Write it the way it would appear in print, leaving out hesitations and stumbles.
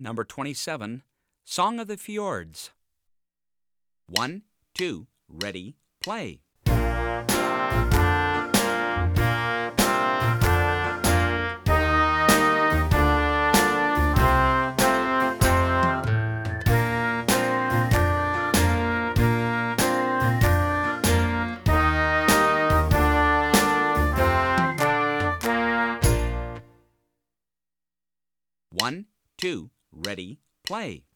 Number 27, Song of the Fjords. 1, 2, ready, play. One, two, ready, play.